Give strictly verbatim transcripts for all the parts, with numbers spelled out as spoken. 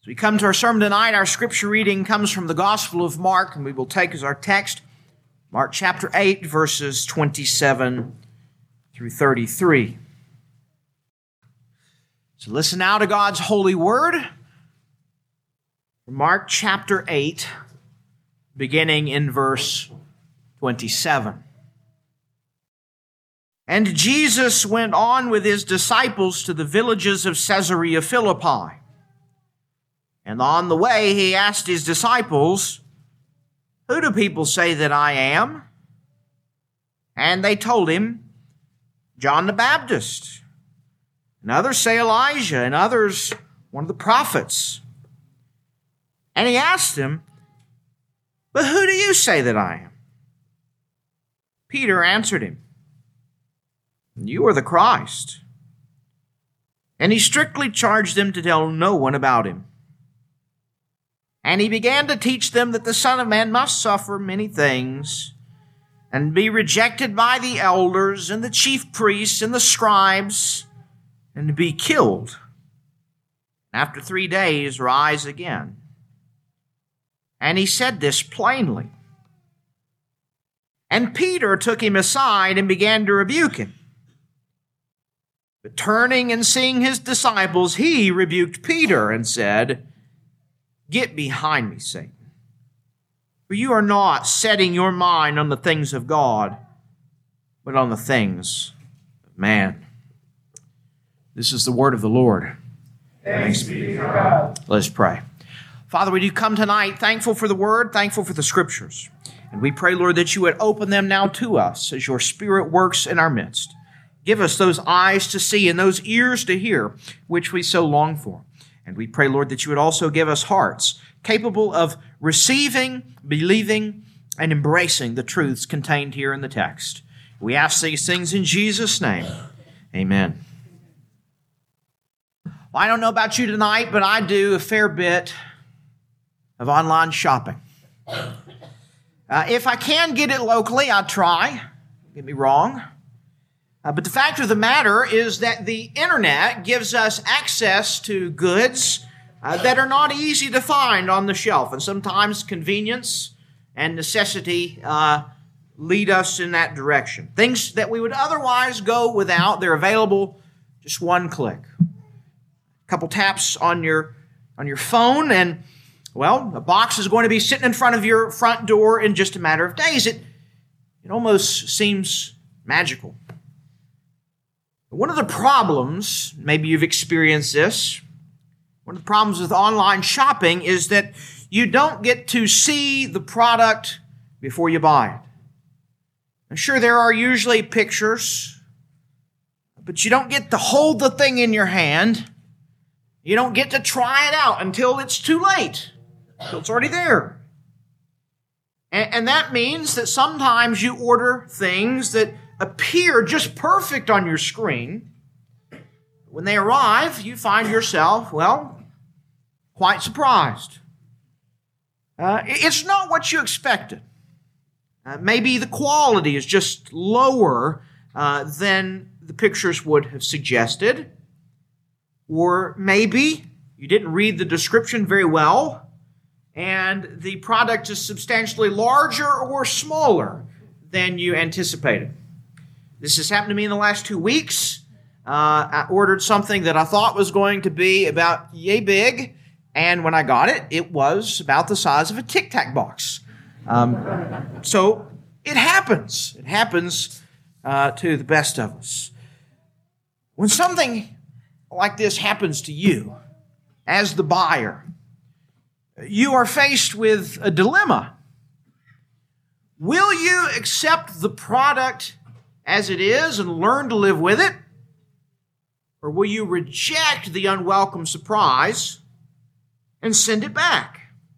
As we come to our sermon tonight, our scripture reading comes from the Gospel of Mark, and we will take as our text Mark chapter eight, verses twenty-seven through thirty-three. So listen now to God's holy word. Mark chapter eight, beginning in verse twenty-seven. And Jesus went on with his disciples to the villages of Caesarea Philippi. And on the way he asked his disciples, "Who do people say that I am?" And they told him, "John the Baptist. And others say Elijah, and others one of the prophets." And he asked them, "But who do you say that I am?" Peter answered him, "You are the Christ." And he strictly charged them to tell no one about him. And he began to teach them that the Son of Man must suffer many things, and be rejected by the elders and the chief priests and the scribes, and to be killed. After three days, rise again. And he said this plainly. And Peter took him aside and began to rebuke him. But turning and seeing his disciples, he rebuked Peter and said, "Get behind me, Satan. For you are not setting your mind on the things of God, but on the things of man." This is the word of the Lord. Thanks be to God. Let's pray. Father, we do come tonight thankful for the word, thankful for the scriptures. And we pray, Lord, that you would open them now to us as your Spirit works in our midst. Give us those eyes to see and those ears to hear, which we so long for. And we pray, Lord, that you would also give us hearts capable of receiving, believing, and embracing the truths contained here in the text. We ask these things in Jesus' name. Amen. Well, I don't know about you tonight, but I do a fair bit of online shopping. Uh, if I can get it locally, I try. Don't get me wrong. Uh, but the fact of the matter is that the internet gives us access to goods uh, that are not easy to find on the shelf. And sometimes convenience and necessity uh, lead us in that direction. Things that we would otherwise go without, they're available just one click. A couple taps on your, on your phone, and, well, a box is going to be sitting in front of your front door in just a matter of days. It, it almost seems magical. One of the problems, maybe you've experienced this, one of the problems with online shopping is that you don't get to see the product before you buy it. And sure, there are usually pictures, but you don't get to hold the thing in your hand. You don't get to try it out until it's too late, until it's already there. And, and that means that sometimes you order things that appear just perfect on your screen. When they arrive, you find yourself, well, quite surprised. Uh, it's not what you expected. Uh, maybe the quality is just lower uh, than the pictures would have suggested. Or maybe you didn't read the description very well, and the product is substantially larger or smaller than you anticipated. This has happened to me in the last two weeks. Uh, I ordered something that I thought was going to be about yay big, and when I got it, it was about the size of a Tic Tac box. Um, so it happens. It happens uh, to the best of us. When something like this happens to you, as the buyer, you are faced with a dilemma. Will you accept the product as it is and learn to live with it? Or will you reject the unwelcome surprise and send it back?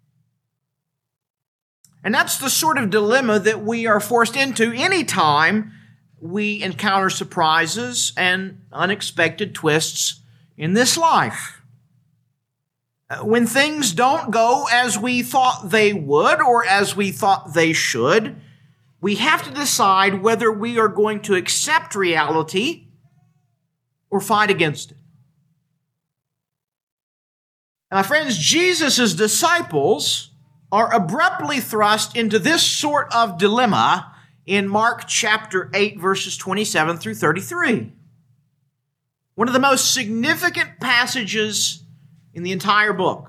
And that's the sort of dilemma that we are forced into anytime we encounter surprises and unexpected twists in this life. When things don't go as we thought they would or as we thought they should, we have to decide whether we are going to accept reality or fight against it. Now, my friends, Jesus' disciples are abruptly thrust into this sort of dilemma in Mark chapter eight, verses twenty-seven through thirty-three. One of the most significant passages in the entire book.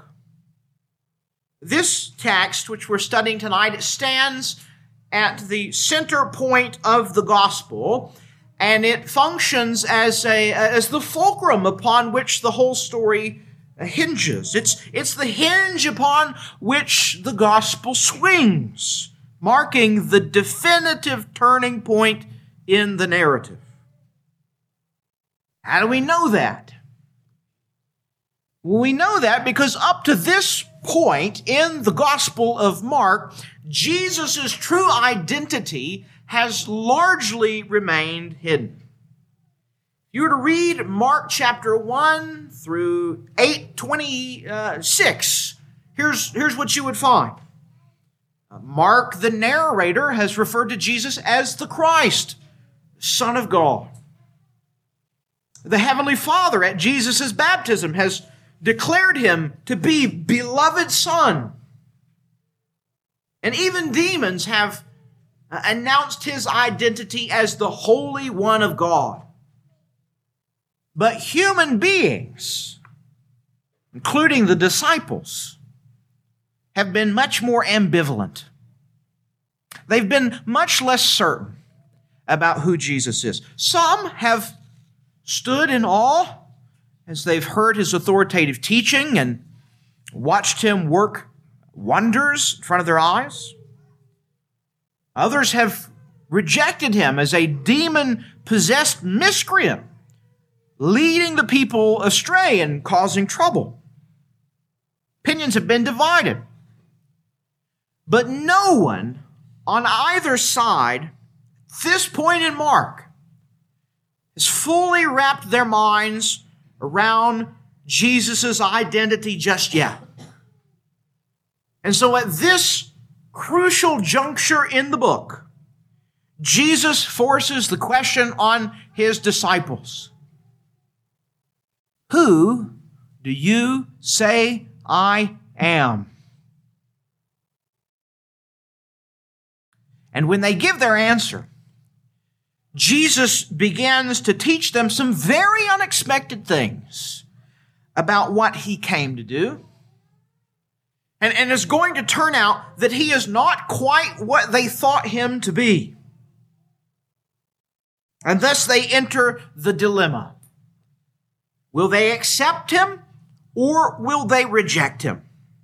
This text, which we're studying tonight, it stands at the center point of the gospel, and it functions as a as the fulcrum upon which the whole story hinges. It's, it's the hinge upon which the gospel swings, marking the definitive turning point in the narrative. How do we know that? Well, we know that because up to this point in the Gospel of Mark, Jesus' true identity has largely remained hidden. If you were to read Mark chapter one through eight twenty-six, here's, here's what you would find. Mark, the narrator, has referred to Jesus as the Christ, Son of God. The Heavenly Father at Jesus' baptism has declared him to be beloved Son. And even demons have announced his identity as the Holy One of God. But human beings, including the disciples, have been much more ambivalent. They've been much less certain about who Jesus is. Some have stood in awe as they've heard his authoritative teaching and watched him work wonders in front of their eyes. Others have rejected him as a demon-possessed miscreant, leading the people astray and causing trouble. Opinions have been divided. But no one on either side, at this point in Mark, has fully wrapped their minds around Jesus' identity just yet. And so at this crucial juncture in the book, Jesus forces the question on his disciples. Who do you say I am? And when they give their answer, Jesus begins to teach them some very unexpected things about what he came to do. And, and it's going to turn out that he is not quite what they thought him to be. And thus they enter the dilemma. Will they accept him or will they reject him?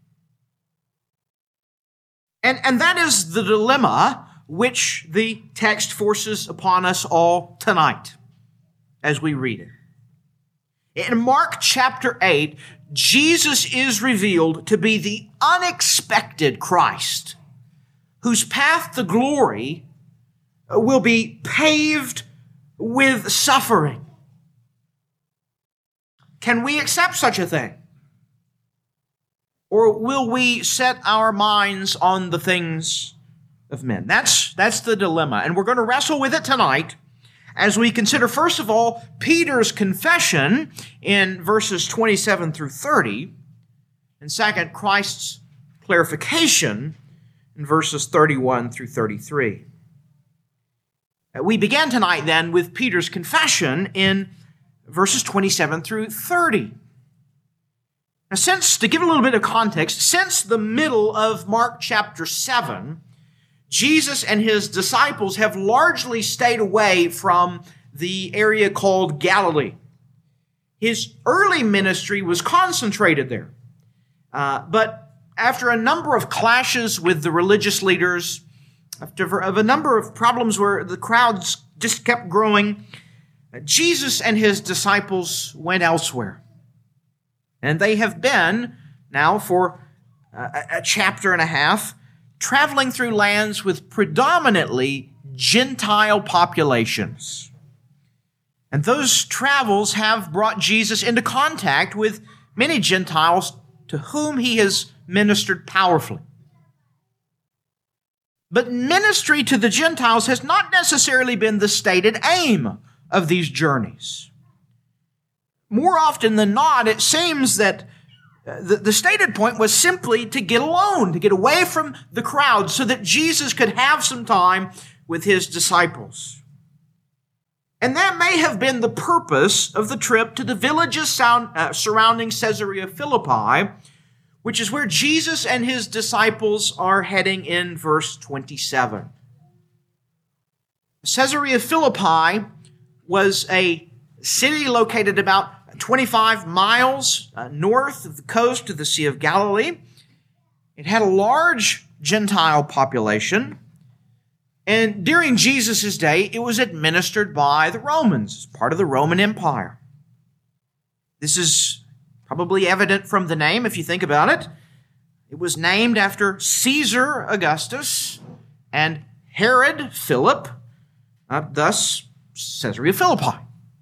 And, and that is the dilemma which the text forces upon us all tonight as we read it. In Mark chapter eight, Jesus is revealed to be the unexpected Christ, whose path to glory will be paved with suffering. Can we accept such a thing? Or will we set our minds on the things of men? That's, that's the dilemma. And we're going to wrestle with it tonight as we consider, first of all, Peter's confession in verses twenty-seven through thirty, and second, Christ's clarification in verses thirty-one through thirty-three. We began tonight then with Peter's confession in verses twenty-seven through thirty. Now, since, to give a little bit of context, since the middle of Mark chapter seven, Jesus and his disciples have largely stayed away from the area called Galilee. His early ministry was concentrated there. Uh, but after a number of clashes with the religious leaders, after of a number of problems where the crowds just kept growing, Jesus and his disciples went elsewhere. And they have been now for a, a chapter and a half traveling through lands with predominantly Gentile populations. And those travels have brought Jesus into contact with many Gentiles to whom he has ministered powerfully. But ministry to the Gentiles has not necessarily been the stated aim of these journeys. More often than not, it seems that The, the stated point was simply to get alone, to get away from the crowd so that Jesus could have some time with his disciples. And that may have been the purpose of the trip to the villages sound, uh, surrounding Caesarea Philippi, which is where Jesus and his disciples are heading in verse twenty-seven. Caesarea Philippi was a city located about twenty-five miles uh, north of the coast of the Sea of Galilee. It had a large Gentile population, and during Jesus' day, it was administered by the Romans, part of the Roman Empire. This is probably evident from the name, if you think about it. It was named after Caesar Augustus and Herod Philip, uh, thus Caesarea Philippi.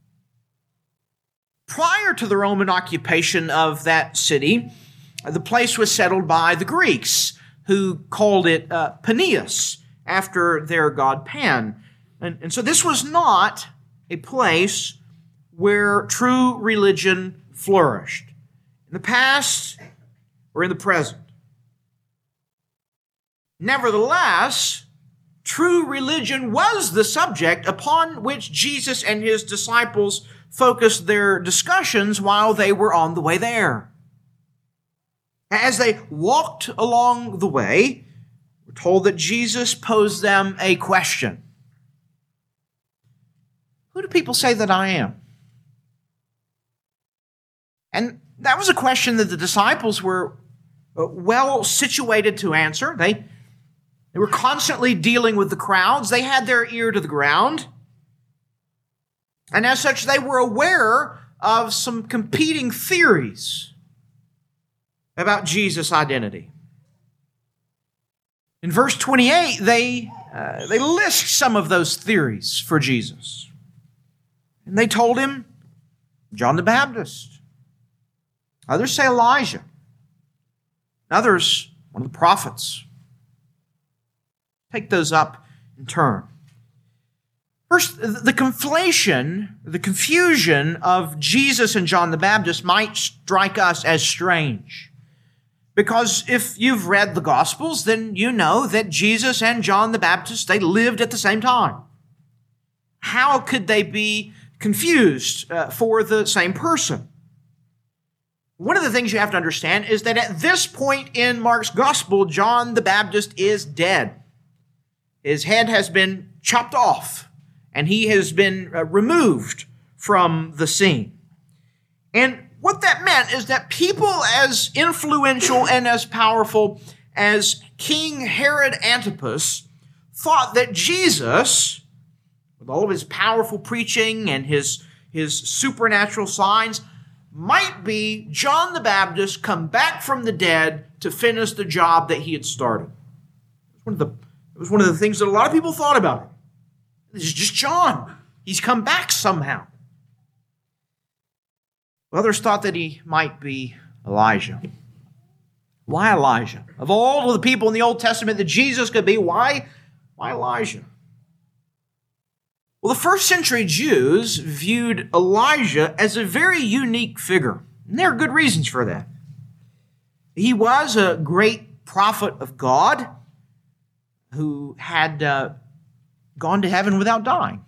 Prior to the Roman occupation of that city, the place was settled by the Greeks, who called it uh, Paneas, after their god Pan. And, and so this was not a place where true religion flourished, in the past or in the present. Nevertheless, true religion was the subject upon which Jesus and his disciples focused their discussions while they were on the way there. As they walked along the way, we're told that Jesus posed them a question. Who do people say that I am? And that was a question that the disciples were well situated to answer. They, they were constantly dealing with the crowds. They had their ear to the ground. And as such, they were aware of some competing theories about Jesus' identity. In verse twenty-eight, they, uh, they list some of those theories for Jesus. And they told him, John the Baptist. Others say Elijah. Others, one of the prophets. Take those up in turn. First, the conflation, the confusion of Jesus and John the Baptist might strike us as strange. Because if you've read the Gospels, then you know that Jesus and John the Baptist, they lived at the same time. How could they be confused uh, for the same person? One of the things you have to understand is that at this point in Mark's Gospel, John the Baptist is dead. His head has been chopped off, and he has been uh, removed from the scene. And what that meant is that people as influential and as powerful as King Herod Antipas thought that Jesus, with all of his powerful preaching and his, his supernatural signs, might be John the Baptist come back from the dead to finish the job that he had started. It was one of the, it was one of the things that a lot of people thought about him. This is just John. He's come back somehow. Others thought that he might be Elijah. Why Elijah? Of all of the people in the Old Testament that Jesus could be, why, why Elijah? Well, the first century Jews viewed Elijah as a very unique figure. And there are good reasons for that. He was a great prophet of God who had uh, gone to heaven without dying.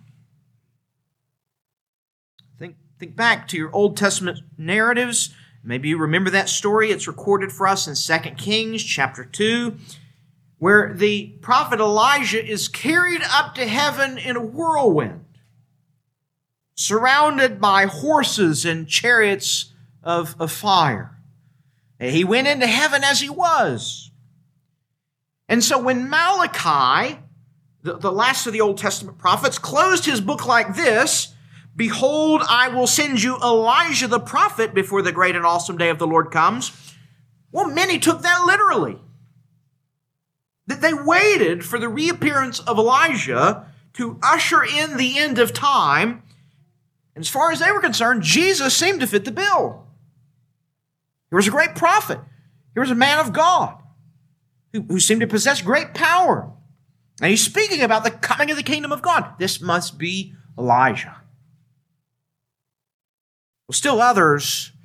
Think, think back to your Old Testament narratives. Maybe you remember that story. It's recorded for us in Second Kings chapter two, where the prophet Elijah is carried up to heaven in a whirlwind, surrounded by horses and chariots of, of fire. He went into heaven as he was. And so when Malachi, the, the last of the Old Testament prophets, closed his book like this, "Behold, I will send you Elijah the prophet before the great and awesome day of the Lord comes," well, many took that literally. That they waited for the reappearance of Elijah to usher in the end of time. And as far as they were concerned, Jesus seemed to fit the bill. He was a great prophet. He was a man of God who, who seemed to possess great power. And he's speaking about the coming of the kingdom of God. This must be Elijah. Well, still others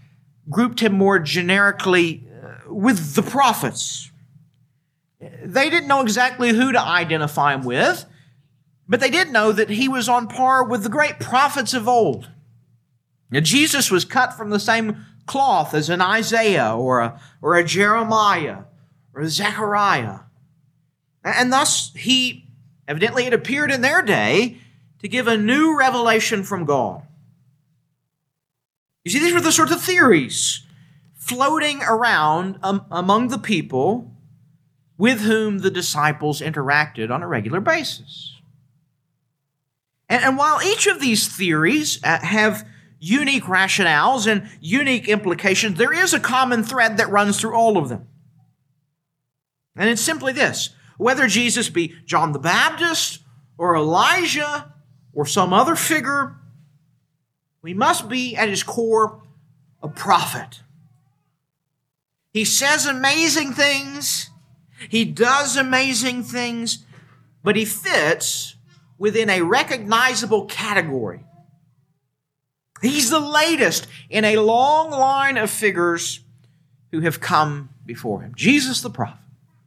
grouped him more generically with the prophets. They didn't know exactly who to identify him with, but they did know that he was on par with the great prophets of old. Now, Jesus was cut from the same cloth as an Isaiah or a, or a Jeremiah or a Zechariah. And thus, he evidently had appeared in their day to give a new revelation from God. You see, these were the sorts of theories floating around um, among the people with whom the disciples interacted on a regular basis. And, and while each of these theories uh, have unique rationales and unique implications, there is a common thread that runs through all of them. And it's simply this: whether Jesus be John the Baptist or Elijah or some other figure, we must be at his core a prophet. He says amazing things, he does amazing things, but he fits within a recognizable category. He's the latest in a long line of figures who have come before him. Jesus the prophet.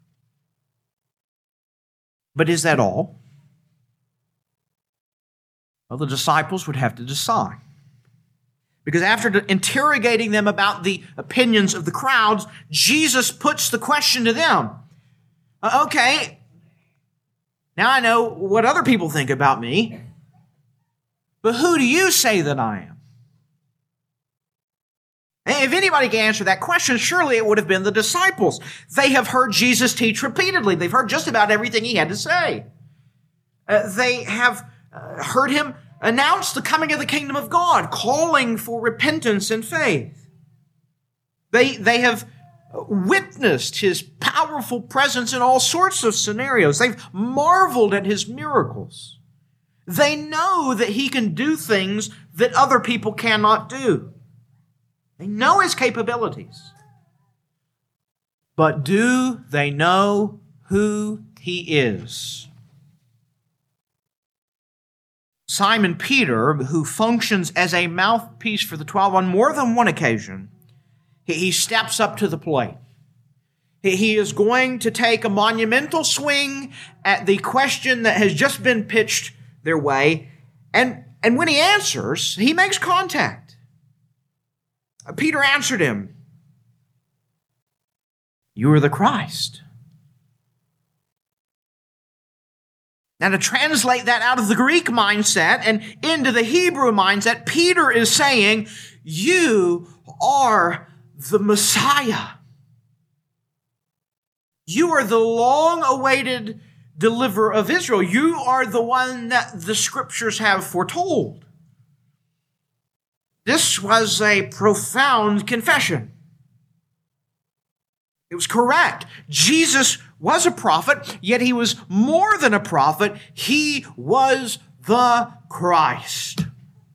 But is that all? Well, the disciples would have to decide. Because after interrogating them about the opinions of the crowds, Jesus puts the question to them. Okay, now I know what other people think about me, but who do you say that I am? And if anybody can answer that question, surely it would have been the disciples. They have heard Jesus teach repeatedly. They've heard just about everything he had to say. Uh, they have uh, heard him announce the coming of the kingdom of God, calling for repentance and faith. They, they have witnessed his powerful presence in all sorts of scenarios. They've marveled at his miracles. They know that he can do things that other people cannot do. They know his capabilities. But do they know who he is? Simon Peter, who functions as a mouthpiece for the twelve on more than one occasion, he steps up to the plate. He is going to take a monumental swing at the question that has just been pitched their way. And, and when he answers, he makes contact. Peter answered him, "You are the Christ." Now, to translate that out of the Greek mindset and into the Hebrew mindset, Peter is saying, you are the Messiah. You are the long-awaited deliverer of Israel. You are the one that the Scriptures have foretold. This was a profound confession. It was correct. Jesus was a prophet, yet he was more than a prophet. He was the Christ.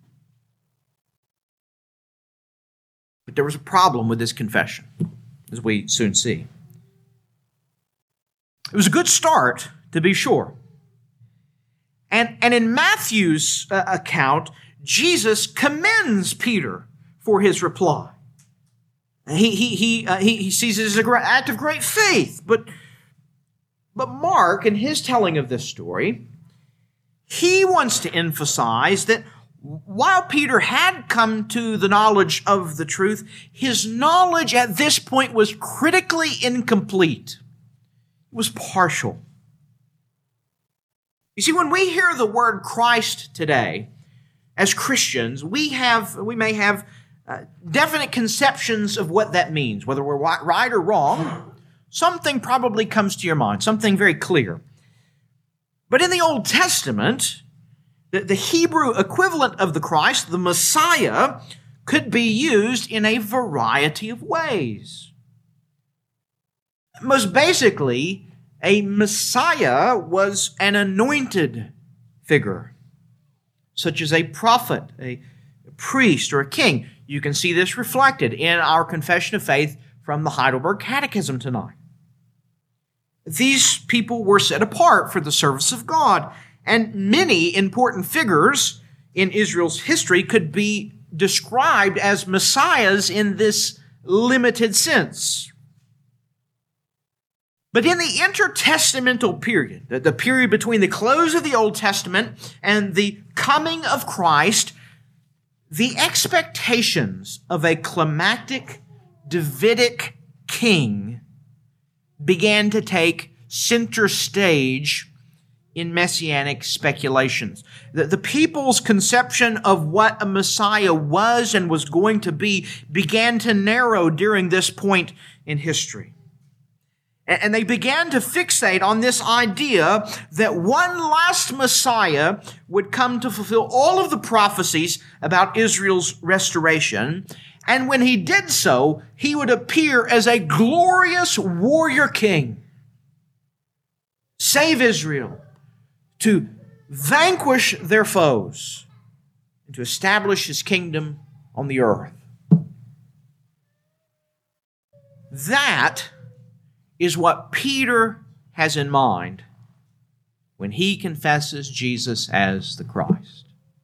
But there was a problem with this confession, as we soon see. It was a good start, to be sure. And, and in Matthew's uh, account, Jesus commends Peter for his reply. He, he, he, uh, he, he sees it as an act of great faith. But, but Mark, in his telling of this story, he wants to emphasize that while Peter had come to the knowledge of the truth, his knowledge at this point was critically incomplete. It was partial. You see, when we hear the word Christ today, as Christians, we have, we may have uh, definite conceptions of what that means, whether we're right or wrong. Something probably comes to your mind, something very clear. But in the Old Testament, the, the Hebrew equivalent of the Christ, the Messiah, could be used in a variety of ways. Most basically, a Messiah was an anointed figure, such as a prophet, a priest, or a king. You can see this reflected in our Confession of Faith from the Heidelberg Catechism tonight. These people were set apart for the service of God, and many important figures in Israel's history could be described as messiahs in this limited sense. But in the intertestamental period, the period between the close of the Old Testament and the coming of Christ, the expectations of a climactic Davidic king began to take center stage in messianic speculations. The, the people's conception of what a Messiah was and was going to be began to narrow during this point in history. And, and they began to fixate on this idea that one last Messiah would come to fulfill all of the prophecies about Israel's restoration. And when he did so, he would appear as a glorious warrior king, save Israel, to vanquish their foes, and to establish his kingdom on the earth. That is what Peter has in mind when he confesses Jesus as the Christ.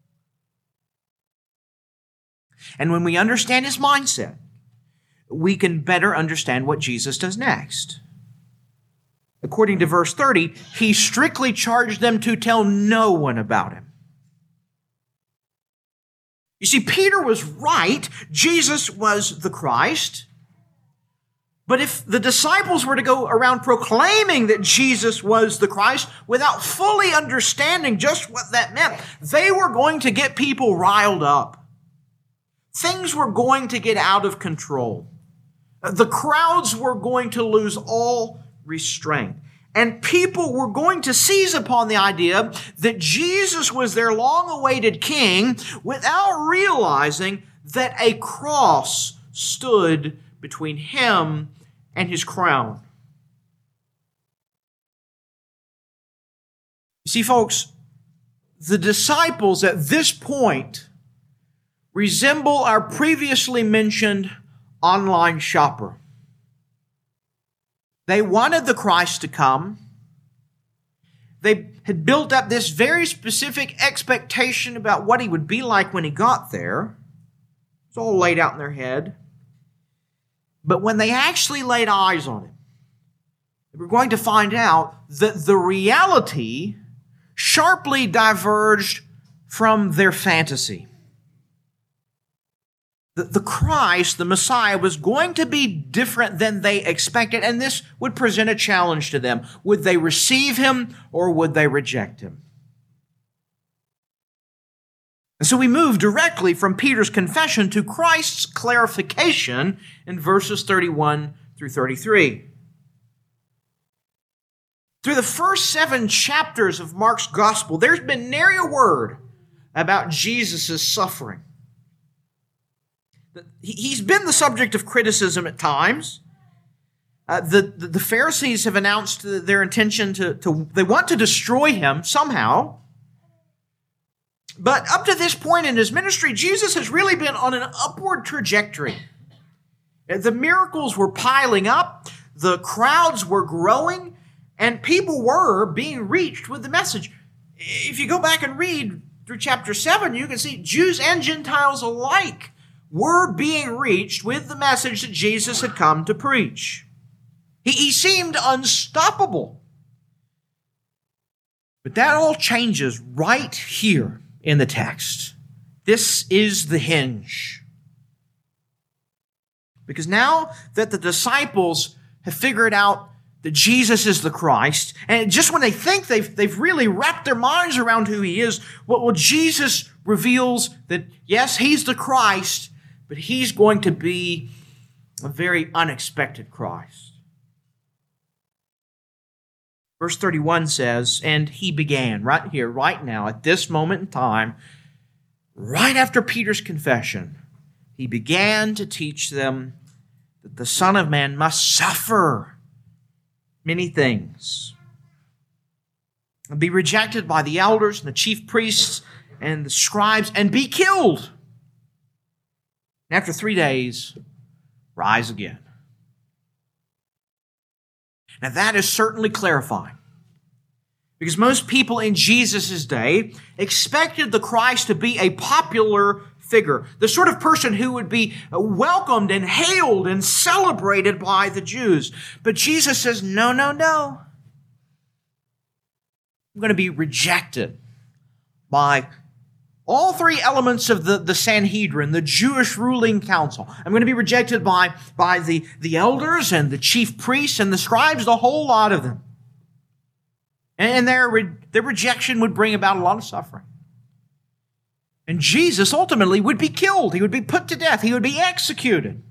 And when we understand his mindset, we can better understand what Jesus does next. According to verse thirty, he strictly charged them to tell no one about him. You see, Peter was right. Jesus was the Christ. But if the disciples were to go around proclaiming that Jesus was the Christ without fully understanding just what that meant, they were going to get people riled up. Things were going to get out of control. The crowds were going to lose all restraint. And people were going to seize upon the idea that Jesus was their long-awaited king without realizing that a cross stood between him and his crown. You see, folks, the disciples at this point resemble our previously mentioned online shopper. They wanted the Christ to come. They had built up this very specific expectation about what he would be like when he got there. It's all laid out in their head. But when they actually laid eyes on him, they were going to find out that the reality sharply diverged from their fantasy. The, the Christ, the Messiah, was going to be different than they expected, and this would present a challenge to them. Would they receive him or would they reject him? And so we move directly from Peter's confession to Christ's clarification in verses thirty-one through thirty-three. Through the first seven chapters of Mark's gospel, there's been nary a word about Jesus' suffering. He's been the subject of criticism at times. Uh, the, the, the Pharisees have announced their intention to, to, they want to destroy him somehow. But up to this point in his ministry, Jesus has really been on an upward trajectory. The miracles were piling up, the crowds were growing, and people were being reached with the message. If you go back and read through chapter seven, you can see Jews and Gentiles alike were being reached with the message that Jesus had come to preach. He, he seemed unstoppable. But that all changes right here in the text. This is the hinge. Because now that the disciples have figured out that Jesus is the Christ, and just when they think they've, they've really wrapped their minds around who he is, well, well, Jesus reveals that, yes, he's the Christ, but he's going to be a very unexpected Christ. Verse thirty-one says, and he began right here, right now, at this moment in time, right after Peter's confession, he began to teach them that the Son of Man must suffer many things and be rejected by the elders and the chief priests and the scribes and be killed. And after three days, rise again. Now that is certainly clarifying, because most people in Jesus' day expected the Christ to be a popular figure, the sort of person who would be welcomed and hailed and celebrated by the Jews. But Jesus says, no, no, no. I'm going to be rejected by all three elements of the, the Sanhedrin, the Jewish ruling council. I'm going to be rejected by, by the, the elders and the chief priests and the scribes, the whole lot of them. And their, their rejection would bring about a lot of suffering. And Jesus ultimately would be killed. He would be put to death. He would be executed.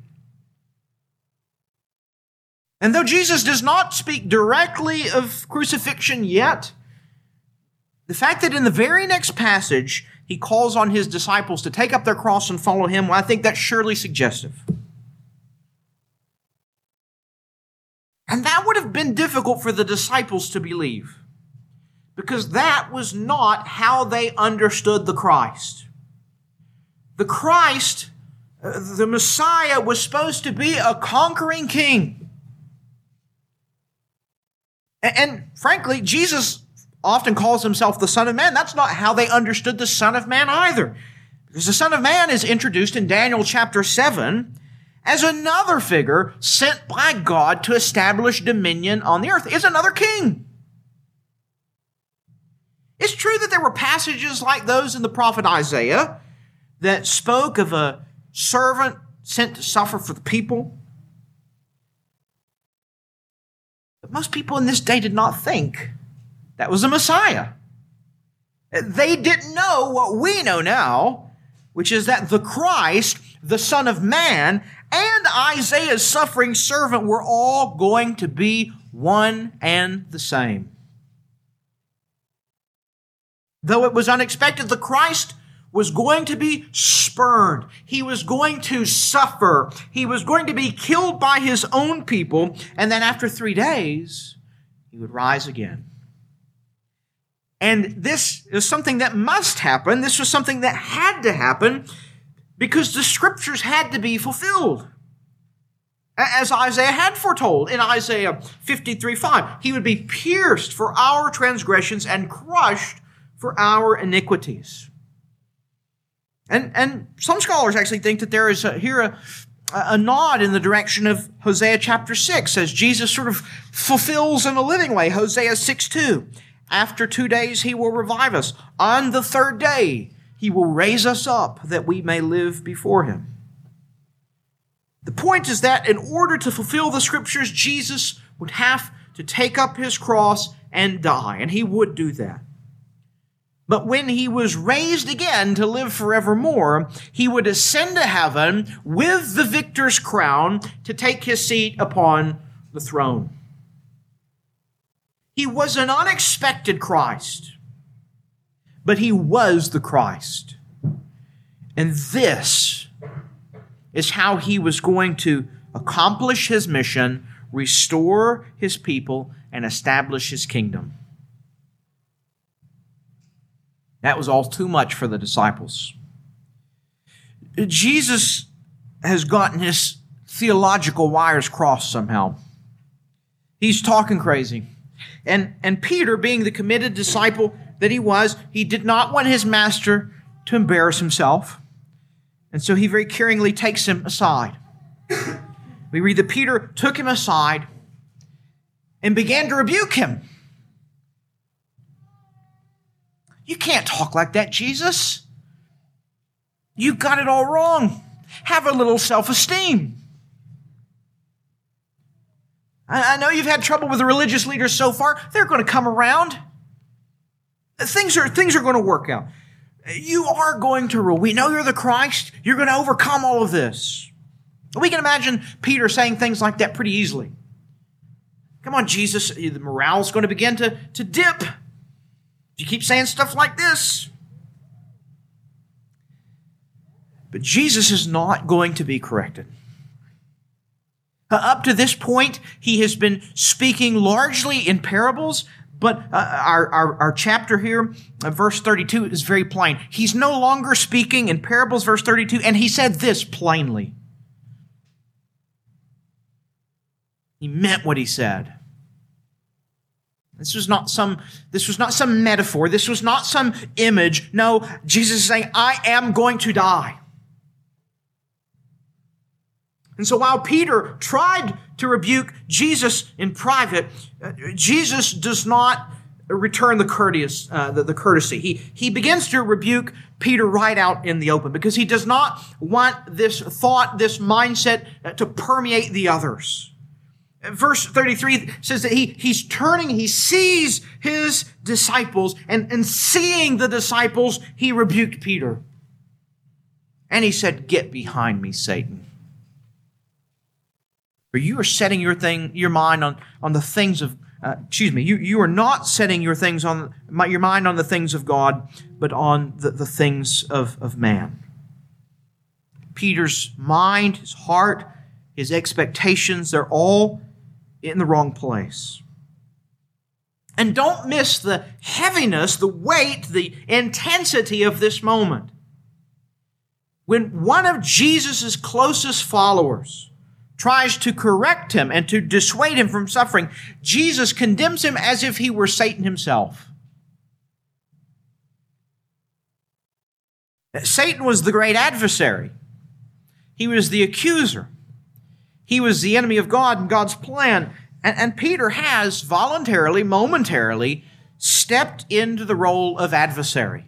And though Jesus does not speak directly of crucifixion yet, the fact that in the very next passage he calls on his disciples to take up their cross and follow him, well, I think that's surely suggestive. And that would have been difficult for the disciples to believe, because that was not how they understood the Christ. The Christ, the Messiah, was supposed to be a conquering king. And, and frankly, Jesus often calls himself the Son of Man. That's not how they understood the Son of Man either. Because the Son of Man is introduced in Daniel chapter seven as another figure sent by God to establish dominion on the earth. Is another king. It's true that there were passages like those in the prophet Isaiah that spoke of a servant sent to suffer for the people. But most people in this day did not think that was a Messiah. They didn't know what we know now, which is that the Christ, the Son of Man, and Isaiah's suffering servant were all going to be one and the same. Though it was unexpected, the Christ was going to be spurned. He was going to suffer. He was going to be killed by his own people. And then after three days, he would rise again. And this is something that must happen. This was something that had to happen because the scriptures had to be fulfilled. As Isaiah had foretold in Isaiah fifty-three five, he would be pierced for our transgressions and crushed for our iniquities. And, and some scholars actually think that there is a, here a, a nod in the direction of Hosea chapter six, as Jesus sort of fulfills in a living way Hosea six two. After two days he will revive us. On the third day he will raise us up that we may live before him. The point is that in order to fulfill the scriptures, Jesus would have to take up his cross and die, and he would do that. But when he was raised again to live forevermore, he would ascend to heaven with the victor's crown to take his seat upon the throne. He was an unexpected Christ, but he was the Christ. And this is how he was going to accomplish his mission, restore his people, and establish his kingdom. That was all too much for the disciples. Jesus has gotten his theological wires crossed somehow. He's talking crazy. And, and Peter, being the committed disciple that he was, he did not want his master to embarrass himself. And so he very caringly takes him aside. We read that Peter took him aside and began to rebuke him. You can't talk like that, Jesus. You got it all wrong. Have a little self-esteem. I know you've had trouble with the religious leaders so far. They're going to come around. Things are, things are going to work out. You are going to rule. We know you're the Christ. You're going to overcome all of this. We can imagine Peter saying things like that pretty easily. Come on, Jesus, the morale's going to begin to, to dip. You keep saying stuff like this. But Jesus is not going to be corrected. Uh, up to this point, he has been speaking largely in parables, but uh, our, our, our chapter here, uh, verse thirty-two, is very plain. He's no longer speaking in parables, verse thirty-two, and he said this plainly. He meant what he said. This was not some, this was not some metaphor. This was not some image. No, Jesus is saying, I am going to die. And so while Peter tried to rebuke Jesus in private, uh, Jesus does not return the courteous, uh, the, the courtesy. He, he begins to rebuke Peter right out in the open because he does not want this thought, this mindset uh, to permeate the others. Verse thirty-three says that he, he's turning, he sees his disciples, and, and seeing the disciples, he rebuked Peter. And he said, "Get behind me, Satan. For you are setting your thing, your mind on, on the things of, uh, excuse me, you, you are not setting your things on, your mind on the things of God, but on the, the things of, of man." Peter's mind, his heart, his expectations, they're all in the wrong place. And don't miss the heaviness, the weight, the intensity of this moment. When one of Jesus' closest followers tries to correct him and to dissuade him from suffering, Jesus condemns him as if he were Satan himself. Satan was the great adversary. He was the accuser. He was the enemy of God and God's plan. And, and Peter has voluntarily, momentarily, stepped into the role of adversary.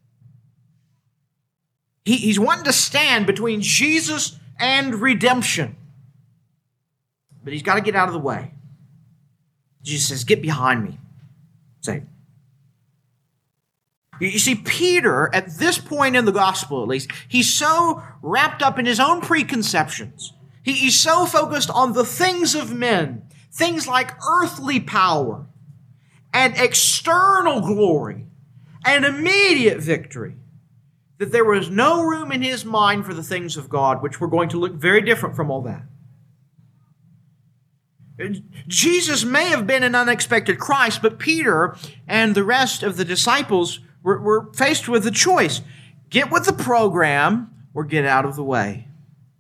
He, he's wanting to stand between Jesus and redemption. But he's got to get out of the way. Jesus says, "Get behind me, Satan." You see, Peter, at this point in the gospel at least, he's so wrapped up in his own preconceptions. He, he's so focused on the things of men, things like earthly power and external glory and immediate victory, that there was no room in his mind for the things of God, which were going to look very different from all that. Jesus may have been an unexpected Christ, but Peter and the rest of the disciples were, were faced with a choice. Get with the program or get out of the way.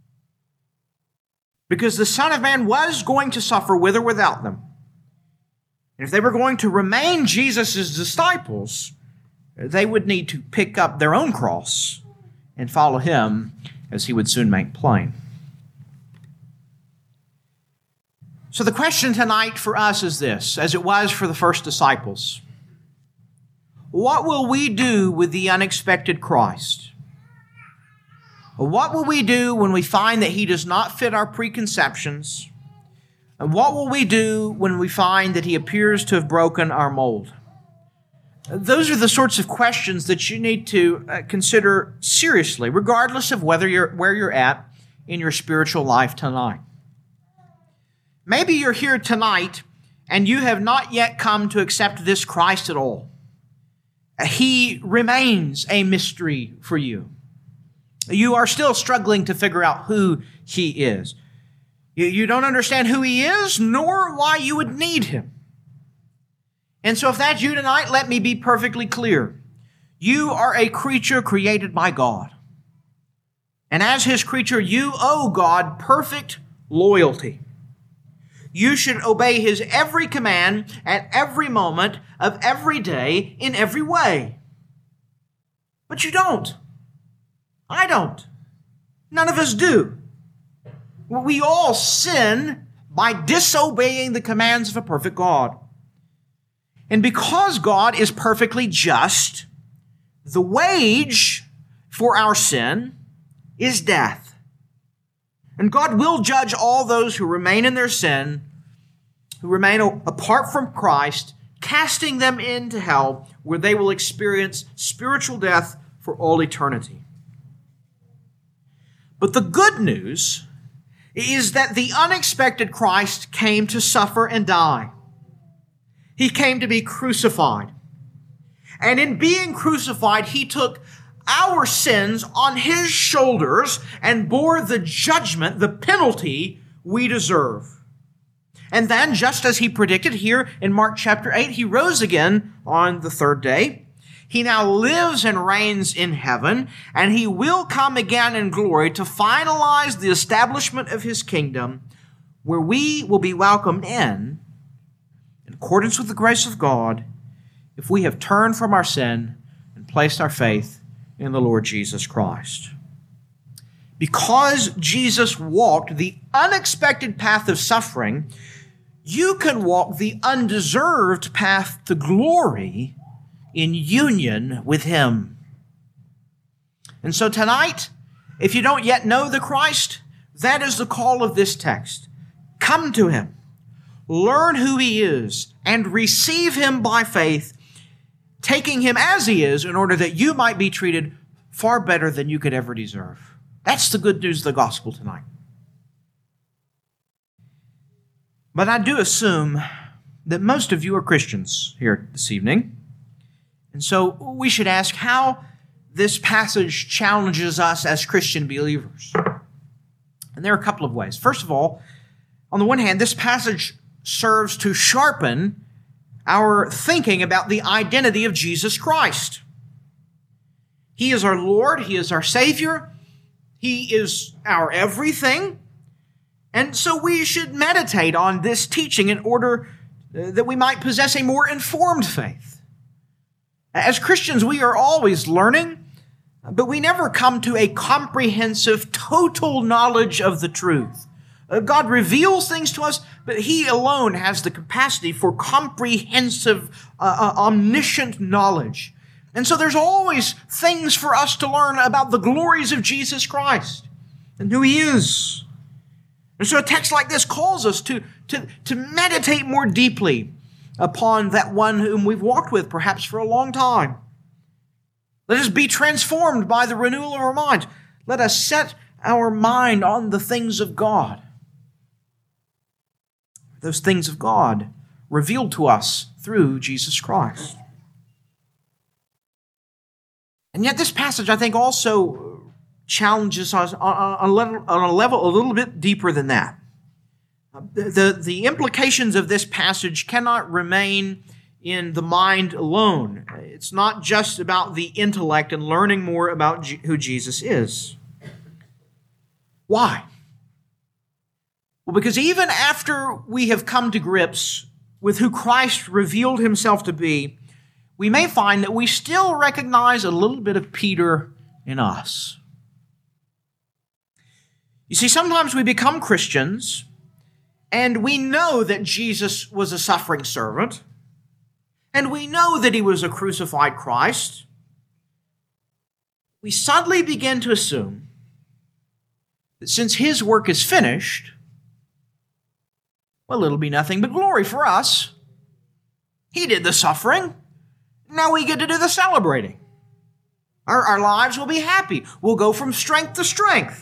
Because the Son of Man was going to suffer with or without them. And if they were going to remain Jesus' disciples, they would need to pick up their own cross and follow him, as he would soon make plain. So the question tonight for us is this, as it was for the first disciples. What will we do with the unexpected Christ? What will we do when we find that he does not fit our preconceptions? And what will we do when we find that he appears to have broken our mold? Those are the sorts of questions that you need to uh, consider seriously, regardless of whether you're where you're at in your spiritual life tonight. Maybe you're here tonight and you have not yet come to accept this Christ at all. He remains a mystery for you. You are still struggling to figure out who he is. You don't understand who he is, nor why you would need him. And so if that's you tonight, let me be perfectly clear. You are a creature created by God. And as his creature, you owe God perfect loyalty. You should obey his every command at every moment of every day in every way. But you don't. I don't. None of us do. We all sin by disobeying the commands of a perfect God. And because God is perfectly just, the wage for our sin is death. And God will judge all those who remain in their sin, who remain apart from Christ, casting them into hell, where they will experience spiritual death for all eternity. But the good news is that the unexpected Christ came to suffer and die. He came to be crucified. And in being crucified, he took our sins on his shoulders and bore the judgment, the penalty we deserve. And then, just as he predicted here in Mark chapter eight, he rose again on the third day. He now lives and reigns in heaven, and he will come again in glory to finalize the establishment of his kingdom, where we will be welcomed in, in accordance with the grace of God, if we have turned from our sin and placed our faith in the Lord Jesus Christ. because Jesus walked the unexpected path of suffering, you can walk the undeserved path to glory in union with Him. And so tonight, if you don't yet know the Christ, that is the call of this text. Come to Him, learn who He is, and receive Him by faith, taking Him as He is in order that you might be treated far better than you could ever deserve. That's the good news of the gospel tonight. But I do assume that most of you are Christians here this evening. And so we should ask how this passage challenges us as Christian believers. And there are a couple of ways. First of all, on the one hand, this passage serves to sharpen our thinking about the identity of Jesus Christ. He is our Lord. He is our Savior. He is our everything. And so we should meditate on this teaching in order that we might possess a more informed faith. As Christians, we are always learning, but we never come to a comprehensive, total knowledge of the truth. God reveals things to us, but He alone has the capacity for comprehensive, uh, uh, omniscient knowledge. And so there's always things for us to learn about the glories of Jesus Christ and who He is. And so a text like this calls us to, to, to meditate more deeply upon that one whom we've walked with perhaps for a long time. Let us be transformed by the renewal of our minds. Let us set our mind on the things of God. Those things of God revealed to us through Jesus Christ. And yet this passage, I think, also challenges us on a level, on a level a little bit deeper than that. The, the, the implications of this passage cannot remain in the mind alone. It's not just about the intellect and learning more about G- who Jesus is. Why? Well, because even after we have come to grips with who Christ revealed Himself to be, we may find that we still recognize a little bit of Peter in us. You see, sometimes we become Christians and we know that Jesus was a suffering servant, and we know that He was a crucified Christ. We suddenly begin to assume that since His work is finished, well, it'll be nothing but glory for us. He did the suffering. Now we get to do the celebrating. Our, our lives will be happy. We'll go from strength to strength.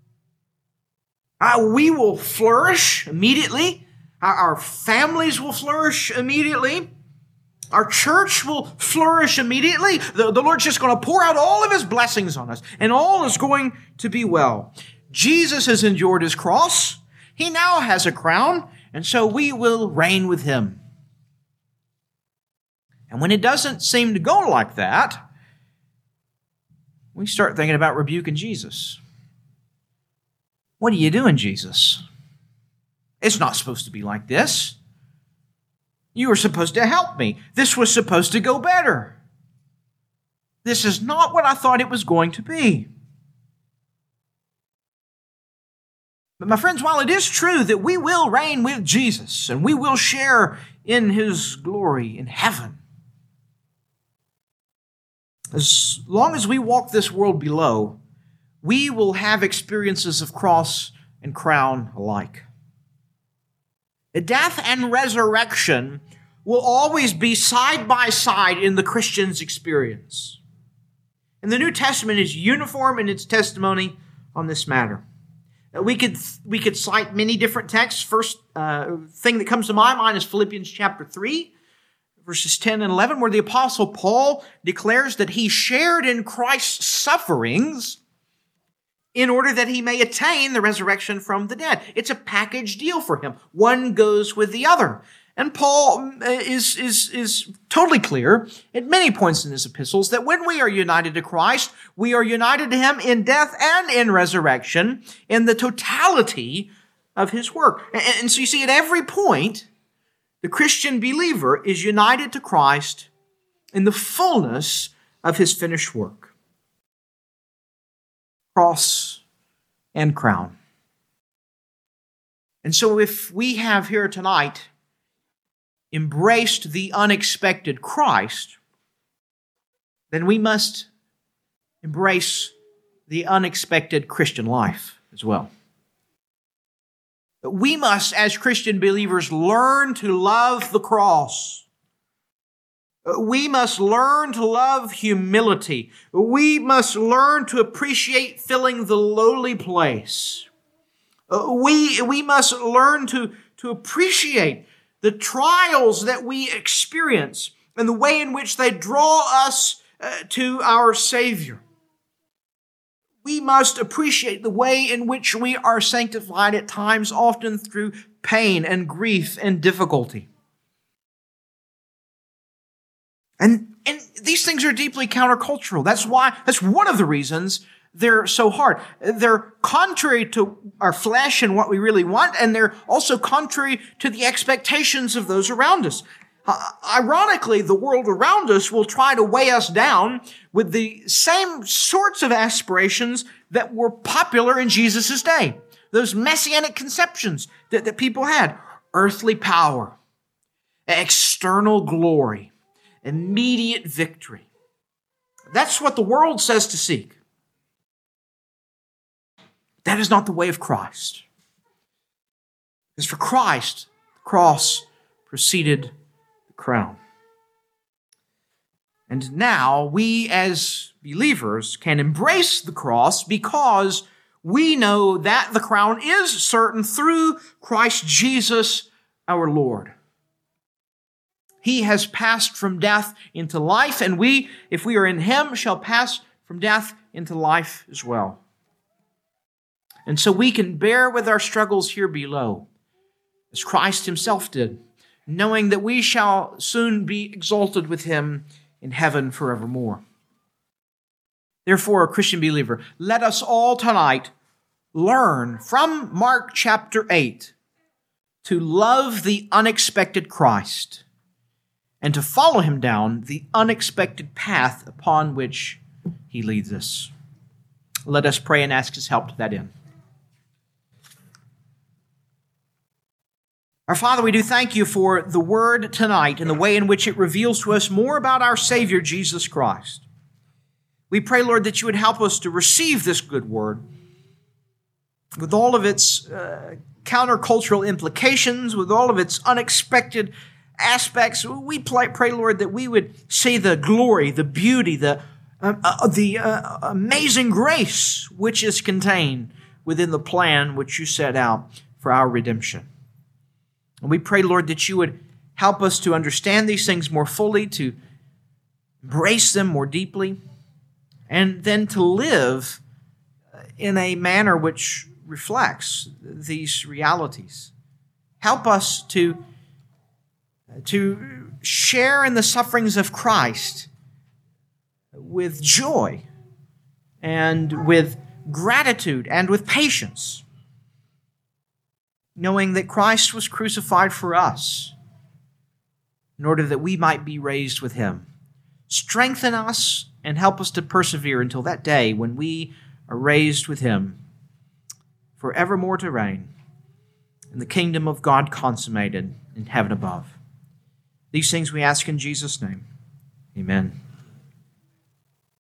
Uh, we will flourish immediately. Our, our families will flourish immediately. Our church will flourish immediately. The, the Lord's just going to pour out all of His blessings on us, and all is going to be well. Jesus has endured His cross. He now has a crown, and so we will reign with Him. And when it doesn't seem to go like that, we start thinking about rebuking Jesus. What are you doing, Jesus? It's not supposed to be like this. You were supposed to help me. This was supposed to go better. This is not what I thought it was going to be. But my friends, while it is true that we will reign with Jesus and we will share in His glory in heaven, as long as we walk this world below, we will have experiences of cross and crown alike. Death and resurrection will always be side by side in the Christian's experience. And the New Testament is uniform in its testimony on this matter. We could, we could cite many different texts. First uh, thing that comes to my mind is Philippians chapter three, verses ten and eleven, where the Apostle Paul declares that he shared in Christ's sufferings in order that he may attain the resurrection from the dead. It's a package deal for him. One goes with the other. And Paul is, is, is totally clear at many points in his epistles that when we are united to Christ, we are united to Him in death and in resurrection, in the totality of His work. And, and so you see, at every point, the Christian believer is united to Christ in the fullness of His finished work. Cross and crown. And so if we have here tonight embraced the unexpected Christ, then we must embrace the unexpected Christian life as well. We must, as Christian believers, learn to love the cross. We must learn to love humility. We must learn to appreciate filling the lowly place. We, we must learn to, to appreciate the trials that we experience and the way in which they draw us uh, to our Savior. We must appreciate the way in which we are sanctified at times, often through pain and grief and difficulty. And, and these things are deeply countercultural. That's why, that's one of the reasons they're so hard. They're contrary to our flesh and what we really want, and they're also contrary to the expectations of those around us. Uh, ironically, the world around us will try to weigh us down with the same sorts of aspirations that were popular in Jesus' day. Those messianic conceptions that, that people had. Earthly power, external glory, immediate victory. That's what the world says to seek. That is not the way of Christ. Because for Christ, the cross preceded crown. And now we as believers can embrace the cross because we know that the crown is certain through Christ Jesus our Lord. He has passed from death into life, and we, if we are in Him, shall pass from death into life as well. And so we can bear with our struggles here below, as Christ Himself did, knowing that we shall soon be exalted with Him in heaven forevermore. Therefore, Christian believer, let us all tonight learn from Mark chapter eight to love the unexpected Christ and to follow Him down the unexpected path upon which He leads us. Let us pray and ask His help to that end. Our Father, we do thank You for the Word tonight and the way in which it reveals to us more about our Savior, Jesus Christ. We pray, Lord, that You would help us to receive this good Word with all of its uh, countercultural implications, with all of its unexpected aspects. We pray, Lord, that we would see the glory, the beauty, the, uh, uh, the uh, amazing grace which is contained within the plan which You set out for our redemption. And we pray, Lord, that You would help us to understand these things more fully, to embrace them more deeply, and then to live in a manner which reflects these realities. Help us to, to share in the sufferings of Christ with joy and with gratitude and with patience, knowing that Christ was crucified for us in order that we might be raised with Him. Strengthen us and help us to persevere until that day when we are raised with Him, forevermore to reign in the kingdom of God consummated in heaven above. These things we ask in Jesus' name. Amen.